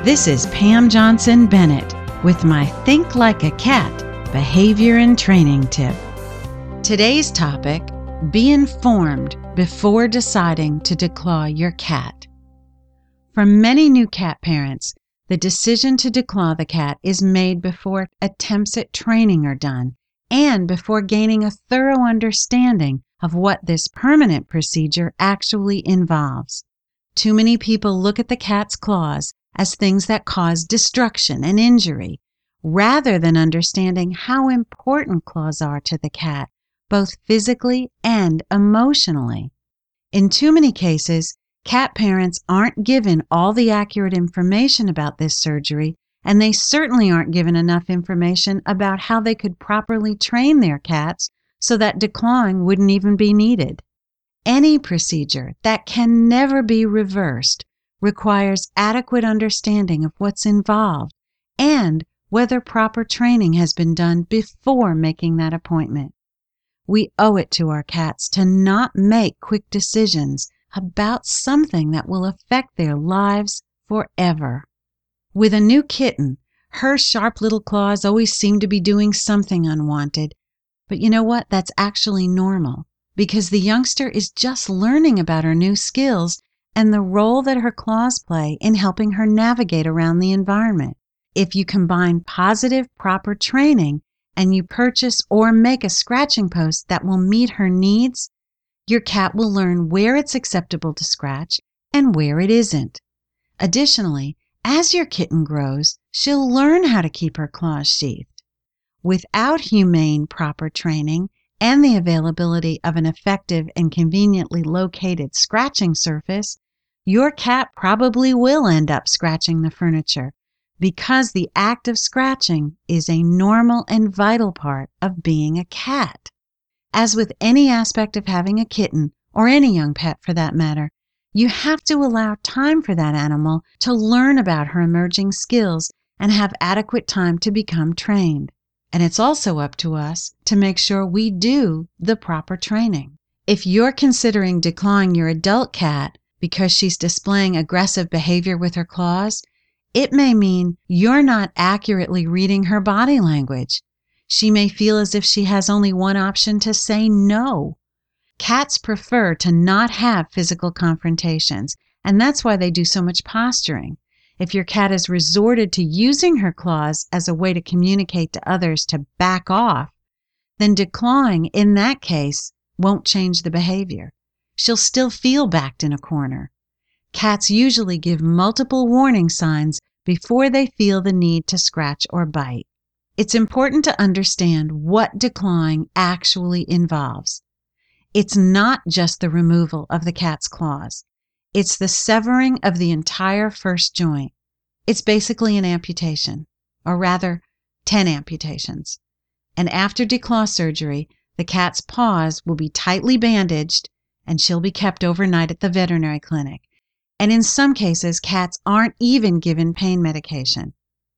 This is Pam Johnson Bennett with my Think Like a Cat behavior and training tip. Today's topic, be informed before deciding to declaw your cat. For many new cat parents, the decision to declaw the cat is made before attempts at training are done and before gaining a thorough understanding of what this permanent procedure actually involves. Too many people look at the cat's claws as things that cause destruction and injury, rather than understanding how important claws are to the cat, both physically and emotionally. In too many cases, cat parents aren't given all the accurate information about this surgery, and they certainly aren't given enough information about how they could properly train their cats so that declawing wouldn't even be needed. Any procedure that can never be reversed requires adequate understanding of what's involved and whether proper training has been done before making that appointment. We owe it to our cats to not make quick decisions about something that will affect their lives forever. With a new kitten, her sharp little claws always seem to be doing something unwanted. But you know what? That's actually normal, because the youngster is just learning about her new skills and the role that her claws play in helping her navigate around the environment. If you combine positive, proper training and you purchase or make a scratching post that will meet her needs, your cat will learn where it's acceptable to scratch and where it isn't. Additionally, as your kitten grows, she'll learn how to keep her claws sheathed. Without humane, proper training and the availability of an effective and conveniently located scratching surface, your cat probably will end up scratching the furniture, because the act of scratching is a normal and vital part of being a cat. As with any aspect of having a kitten, or any young pet for that matter, you have to allow time for that animal to learn about her emerging skills and have adequate time to become trained. And it's also up to us to make sure we do the proper training. If you're considering declawing your adult cat because she's displaying aggressive behavior with her claws, it may mean you're not accurately reading her body language. She may feel as if she has only one option to say no. Cats prefer to not have physical confrontations, and that's why they do so much posturing. If your cat has resorted to using her claws as a way to communicate to others to back off, then declawing in that case won't change the behavior. She'll still feel backed in a corner. Cats usually give multiple warning signs before they feel the need to scratch or bite. It's important to understand what declawing actually involves. It's not just the removal of the cat's claws. It's the severing of the entire first joint. It's basically an amputation, or rather, 10 amputations. And after declaw surgery, the cat's paws will be tightly bandaged and she'll be kept overnight at the veterinary clinic. And in some cases, cats aren't even given pain medication.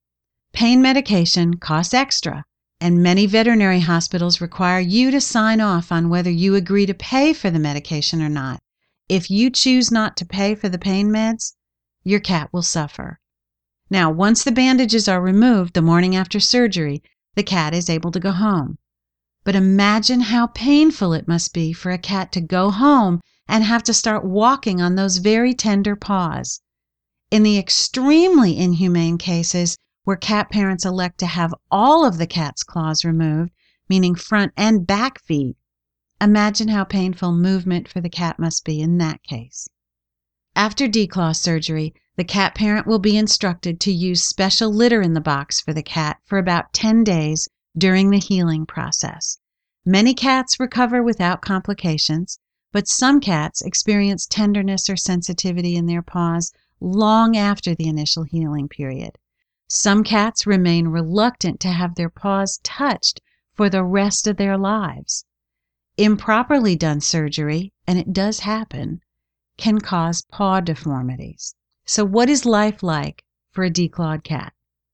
Pain medication costs extra, and many veterinary hospitals require you to sign off on whether you agree to pay for the medication or not. If you choose not to pay for the pain meds, your cat will suffer. Now, once the bandages are removed the morning after surgery, the cat is able to go home. But imagine how painful it must be for a cat to go home and have to start walking on those very tender paws. In the extremely inhumane cases where cat parents elect to have all of the cat's claws removed, meaning front and back feet, imagine how painful movement for the cat must be in that case. After declaw surgery, the cat parent will be instructed to use special litter in the box for the cat for about 10 days during the healing process. Many cats recover without complications, but some cats experience tenderness or sensitivity in their paws long after the initial healing period. Some cats remain reluctant to have their paws touched for the rest of their lives. Improperly done surgery, and it does happen, can cause paw deformities. So what is life like for a declawed cat?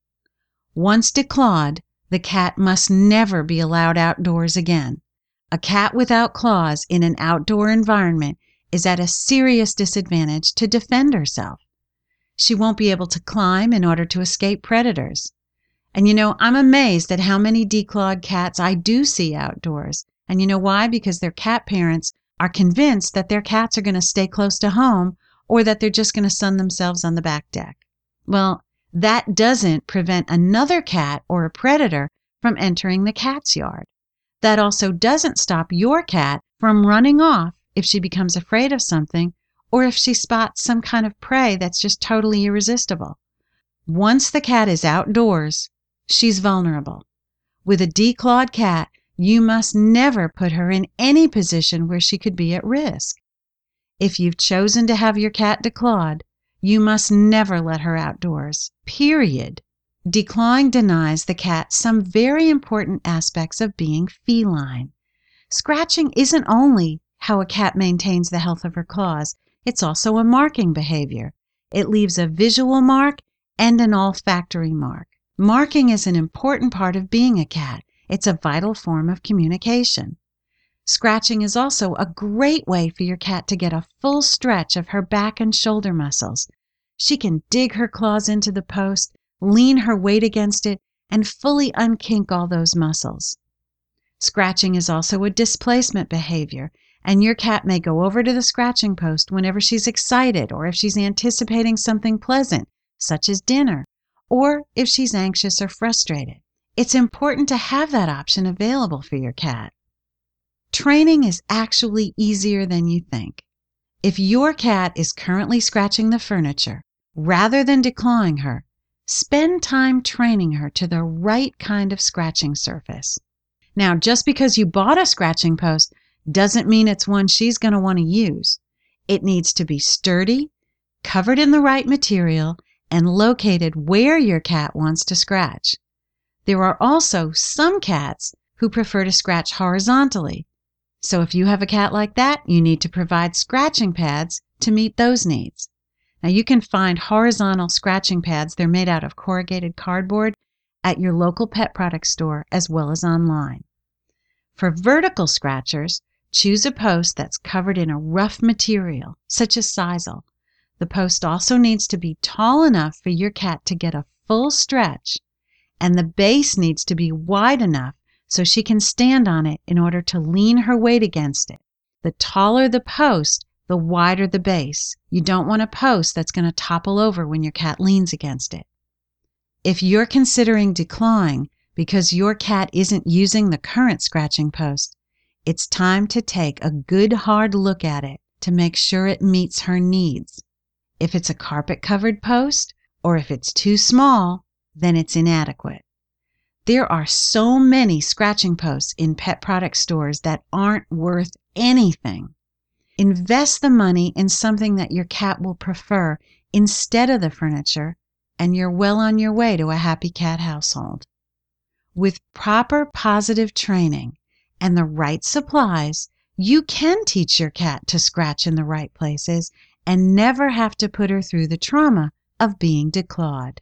Once declawed, the cat must never be allowed outdoors again. A cat without claws in an outdoor environment is at a serious disadvantage to defend herself. She won't be able to climb in order to escape predators. And I'm amazed at how many declawed cats I do see outdoors. And you know why? Because their cat parents are convinced that their cats are going to stay close to home or that they're just going to sun themselves on the back deck. Well, that doesn't prevent another cat or a predator from entering the cat's yard. That also doesn't stop your cat from running off if she becomes afraid of something or if she spots some kind of prey that's just totally irresistible. Once the cat is outdoors, she's vulnerable. With a declawed cat, you must never put her in any position where she could be at risk. If you've chosen to have your cat declawed, you must never let her outdoors, period. Declawing denies the cat some very important aspects of being feline. Scratching isn't only how a cat maintains the health of her claws, it's also a marking behavior. It leaves a visual mark and an olfactory mark. Marking is an important part of being a cat. It's a vital form of communication. Scratching is also a great way for your cat to get a full stretch of her back and shoulder muscles. She can dig her claws into the post, lean her weight against it, and fully unkink all those muscles. Scratching is also a displacement behavior, and your cat may go over to the scratching post whenever she's excited or if she's anticipating something pleasant, such as dinner, or if she's anxious or frustrated. It's important to have that option available for your cat. Training is actually easier than you think. If your cat is currently scratching the furniture, rather than declawing her, spend time training her to the right kind of scratching surface. Now, just because you bought a scratching post doesn't mean it's one she's going to want to use. It needs to be sturdy, covered in the right material, and located where your cat wants to scratch. There are also some cats who prefer to scratch horizontally. So if you have a cat like that, you need to provide scratching pads to meet those needs. Now you can find horizontal scratching pads, they're made out of corrugated cardboard, at your local pet product store as well as online. For vertical scratchers, choose a post that's covered in a rough material, such as sisal. The post also needs to be tall enough for your cat to get a full stretch, and the base needs to be wide enough so she can stand on it in order to lean her weight against it. The taller the post, the wider the base. You don't want a post that's going to topple over when your cat leans against it. If you're considering declawing because your cat isn't using the current scratching post, it's time to take a good hard look at it to make sure it meets her needs. If it's a carpet-covered post, or if it's too small, then it's inadequate. There are so many scratching posts in pet product stores that aren't worth anything. Invest the money in something that your cat will prefer instead of the furniture, and you're well on your way to a happy cat household. With proper positive training and the right supplies, you can teach your cat to scratch in the right places and never have to put her through the trauma of being declawed.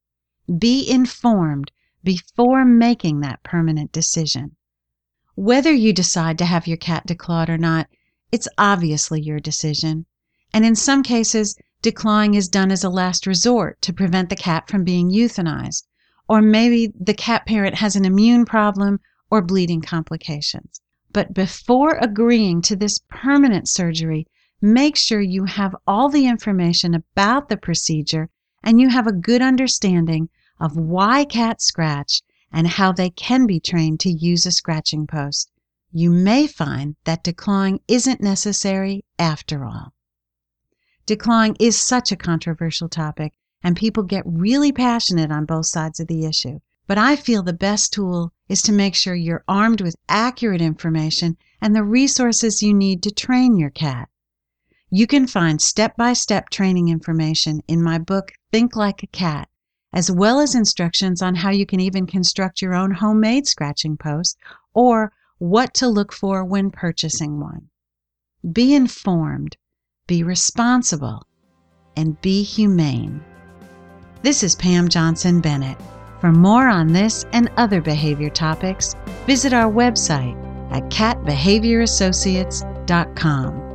Be informed before making that permanent decision. Whether you decide to have your cat declawed or not, it's obviously your decision. And in some cases, declawing is done as a last resort to prevent the cat from being euthanized. Or maybe the cat parent has an immune problem or bleeding complications. But before agreeing to this permanent surgery, make sure you have all the information about the procedure and you have a good understanding of why cats scratch and how they can be trained to use a scratching post. You may find that declawing isn't necessary after all. Declawing is such a controversial topic, and people get really passionate on both sides of the issue. But I feel the best tool is to make sure you're armed with accurate information and the resources you need to train your cat. You can find step-by-step training information in my book, Think Like a Cat, as well as instructions on how you can even construct your own homemade scratching post or what to look for when purchasing one. Be informed, be responsible, and be humane. This is Pam Johnson Bennett. For more on this and other behavior topics, visit our website at catbehaviораssociates.com.